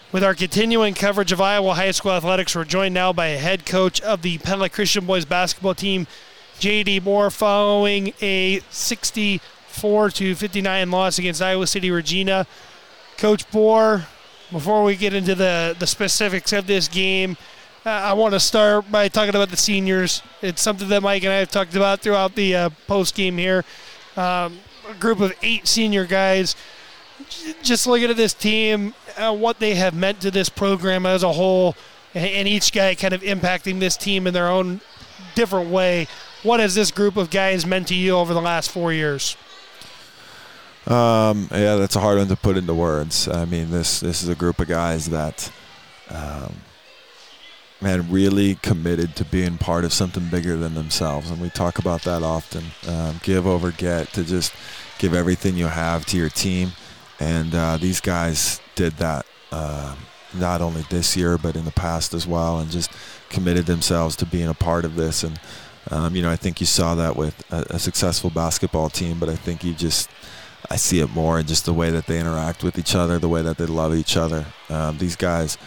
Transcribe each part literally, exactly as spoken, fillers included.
With our continuing coverage of Iowa high school athletics, we're joined now by head coach of the Pella Christian boys basketball team, J D Bohr, following a sixty-four to fifty-nine loss against Iowa City Regina. Coach Bohr, before we get into the, the specifics of this game, uh, I want to start by talking about the seniors. It's something that Mike and I have talked about throughout the uh, post-game here. Um, a group of eight senior guys. Just looking at this team, uh, what they have meant to this program as a whole, and, and each guy kind of impacting this team in their own different way. What has this group of guys meant to you over the last four years? Um, yeah, that's a hard one to put into words. I mean, this this is a group of guys that, um, man, really committed to being part of something bigger than themselves, and we talk about that often. Um, give over get, to just give everything you have to your team. And uh, these guys did that uh, not only this year but in the past as well, and just committed themselves to being a part of this. And, um, you know, I think you saw that with a, a successful basketball team, but I think you just – I see it more in just the way that they interact with each other, the way that they love each other. Um, these guys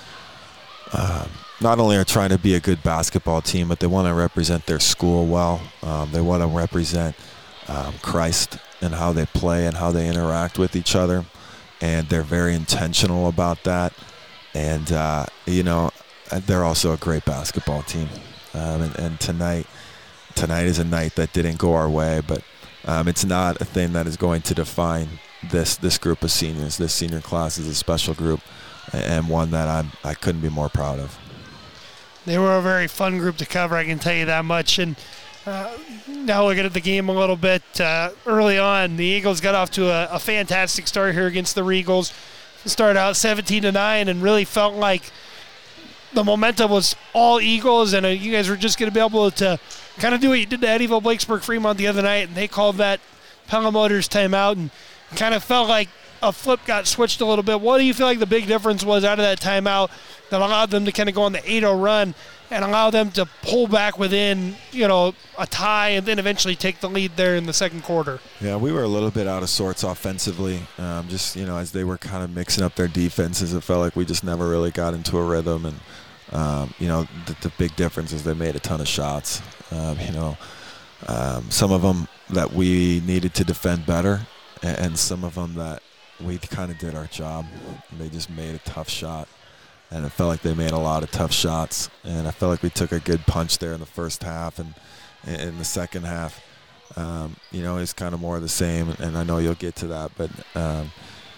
uh, not only are trying to be a good basketball team, but they want to represent their school well. Um, they want to represent um, Christ and how they play and how they interact with each other. And they're very intentional about that. And, uh, you know, they're also a great basketball team. Um, and, and tonight tonight is a night that didn't go our way, but um, it's not a thing that is going to define this this group of seniors. This senior class is a special group, and one that I'm, I couldn't be more proud of. They were a very fun group to cover, I can tell you that much. And Uh, now looking at the game a little bit, uh, early on, the Eagles got off to a, a fantastic start here against the Regals. Started out seventeen to nine and really felt like the momentum was all Eagles, and uh, you guys were just going to be able to kind of do what you did to Eddyville Blakesburg Fremont the other night, and they called that Pella Motors timeout, and kind of felt like a flip got switched a little bit. What do you feel like the big difference was out of that timeout that allowed them to kind of go on the eight oh run and allow them to pull back within, you know, a tie and then eventually take the lead there in the second quarter? Yeah, we were a little bit out of sorts offensively. Um, just, you know, as they were kind of mixing up their defenses, it felt like we just never really got into a rhythm. And, um, you know, the, the big difference is they made a ton of shots. Um, you know, um, some of them that we needed to defend better, and, and some of them that we kind of did our job. They just made a tough shot. And it felt like they made a lot of tough shots. And I felt like we took a good punch there in the first half. And in the second half, um, you know, it's kind of more of the same. And I know you'll get to that. But um,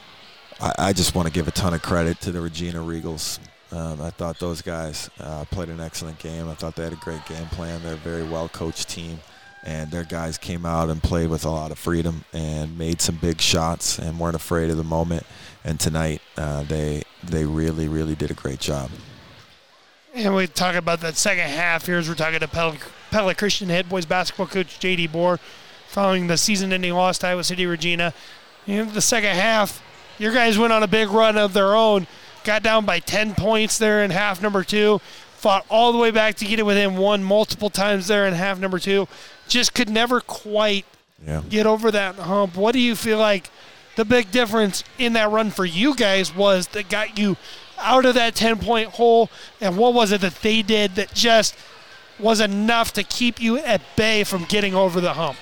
I, I just want to give a ton of credit to the Regina Regals. Um, I thought those guys uh, played an excellent game. I thought they had a great game plan. They're a very well-coached team. And their guys came out and played with a lot of freedom and made some big shots and weren't afraid of the moment. And tonight, uh, they they really, really did a great job. And we talk about that second half here as we're talking to Pella, Pella Christian head boys basketball coach J D Bohr following the season-ending loss to Iowa City Regina. In the second half, your guys went on a big run of their own, got down by ten points there in half number two, fought all the way back to get it within one multiple times there in half number two. Just could never quite yeah. get over that hump. What do you feel like the big difference in that run for you guys was that got you out of that ten-point hole, and what was it that they did that just was enough to keep you at bay from getting over the hump?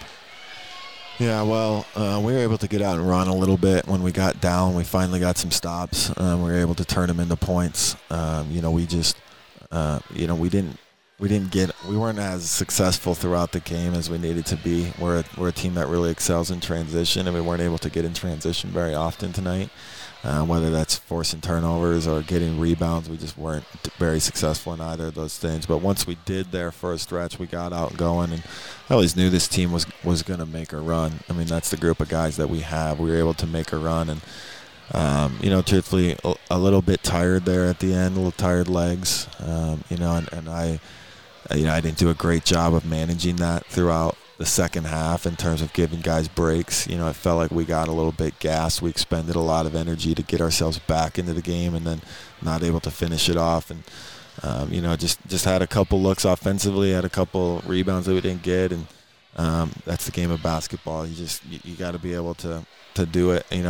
Yeah, well, uh, we were able to get out and run a little bit. When we got down, we finally got some stops. Um, we were able to turn them into points. Um, you know, we just, uh, you know, we didn't, we didn't get, we weren't as successful throughout the game as we needed to be. We're a, we're a team that really excels in transition, and we weren't able to get in transition very often tonight. Uh, whether that's forcing turnovers or getting rebounds, we just weren't very successful in either of those things. But once we did there for a stretch, we got out and going, and I always knew this team was was going to make a run. I mean, that's the group of guys that we have. We were able to make a run, and um, you know, truthfully, a, a little bit tired there at the end, a little tired legs, um, you know, and, and I, you know, I didn't do a great job of managing that throughout the second half in terms of giving guys breaks. You know, I felt like we got a little bit gassed. We expended a lot of energy to get ourselves back into the game and then not able to finish it off. And, um, you know, just, just had a couple looks offensively, had a couple rebounds that we didn't get. And um, that's the game of basketball. You just, you, you got to be able to, to do it. You know, I,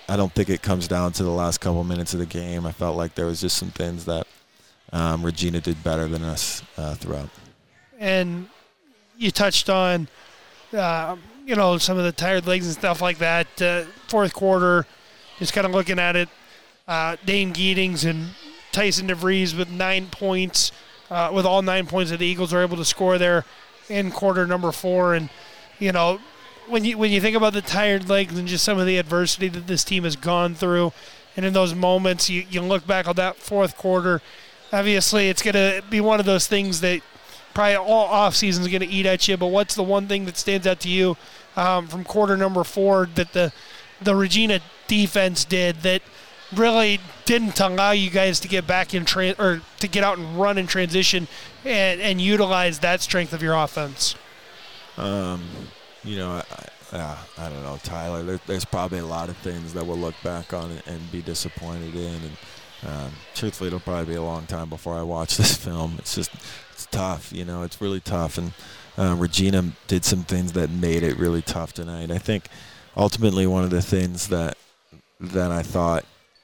I don't think it comes down to the last couple minutes of the game. I felt like there was just some things that um, Regina did better than us uh, throughout. And you touched on, uh, you know, some of the tired legs and stuff like that. Uh, fourth quarter, just kind of looking at it, uh, Dane Gietings and Tyson DeVries with nine points, uh, with all nine points that the Eagles were able to score there in quarter number four. And, you know, when you when you think about the tired legs and just some of the adversity that this team has gone through, and in those moments, you, you look back on that fourth quarter, obviously it's going to be one of those things that probably all offseason is going to eat at you. But what's the one thing that stands out to you um, from quarter number four that the the Regina defense did that really didn't allow you guys to get back in tra- or to get out and run in transition and, and utilize that strength of your offense? Um, you know, I, I, I don't know, Tyler. There, there's probably a lot of things that we'll look back on and, and be disappointed in. And um, truthfully, it'll probably be a long time before I watch this film. It's just it's tough, you know. It's really tough. And uh, Regina did some things that made it really tough tonight. I think ultimately one of the things that that I thought,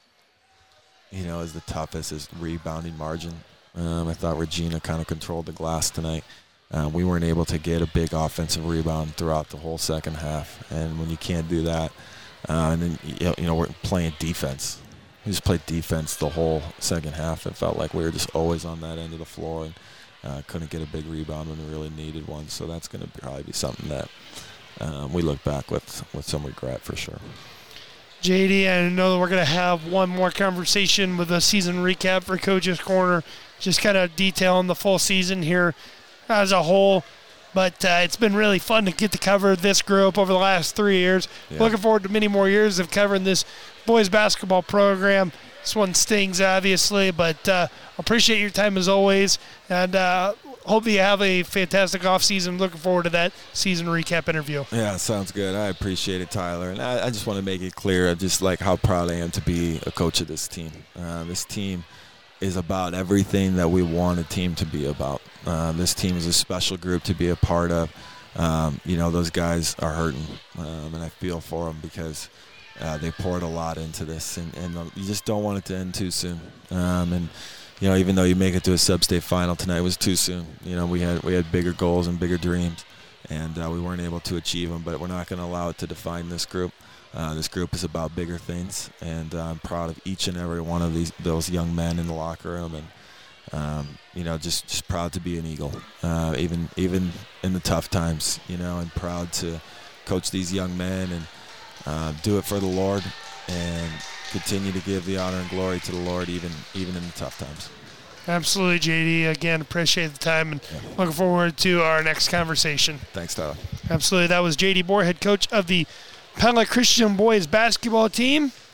you know, is the toughest is rebounding margin. Um, I thought Regina kind of controlled the glass tonight. Um, we weren't able to get a big offensive rebound throughout the whole second half. And when you can't do that, uh, and then, you know, we're playing defense. We just played defense the whole second half. It felt like we were just always on that end of the floor and uh, couldn't get a big rebound when we really needed one. So that's going to probably be something that um, we look back with, with some regret for sure. J D, I know that we're going to have one more conversation with a season recap for Coach's Corner, just kind of detailing the full season here as a whole. But uh, it's been really fun to get to cover this group over the last three years. Yeah. Looking forward to many more years of covering this boys basketball program. This one stings, obviously, but uh, appreciate your time as always, and uh, hope you have a fantastic offseason. Looking forward to that season recap interview. Yeah, sounds good. I appreciate it, Tyler. And I, I just want to make it clear just like how proud I am to be a coach of this team. Uh, this team is about everything that we want a team to be about. Uh, this team is a special group to be a part of. Um, you know, those guys are hurting, um, and I feel for them because uh, they poured a lot into this, and, and you just don't want it to end too soon. Um, and you know, even though you make it to a sub-state final tonight, it was too soon. You know, we had we had bigger goals and bigger dreams, and uh, we weren't able to achieve them. But we're not going to allow it to define this group. Uh, this group is about bigger things, and uh, I'm proud of each and every one of these those young men in the locker room, and um, you know, just, just proud to be an Eagle, uh, even even in the tough times. You know, and proud to coach these young men and uh, do it for the Lord, and continue to give the honor and glory to the Lord, even even in the tough times. Absolutely, J D. Again, appreciate the time, and yeah. Looking forward to our next conversation. Thanks, Tyler. Absolutely. That was J D Moore, head coach of the Pella Christian boys basketball team.